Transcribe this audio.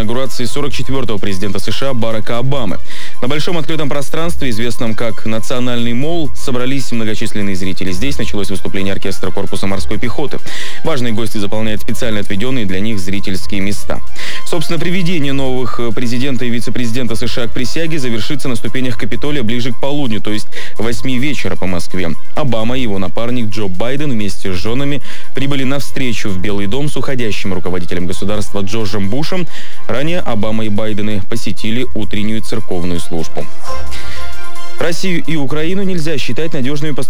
инаугурации 44-го президента США Барака Обамы. На большом открытом пространстве, известном как Национальный молл, собрались многочисленные зрители. Здесь началось выступление оркестра корпуса морской пехоты. Важные гости заполняют специально отведенные для них зрительские места. Собственно, приведение новых президента и вице-президента США к присяге завершится на ступенях Капитолия ближе к полудню, то есть 8 вечера по Москве. Обама и его напарник Джо Байден вместе с женами прибыли на встречу в Белый дом с уходящим руководителем государства Джорджем Бушем. Ранее Обама и Байдены посетили утреннюю церковную службу. Россию и Украину нельзя считать надежными поставщиками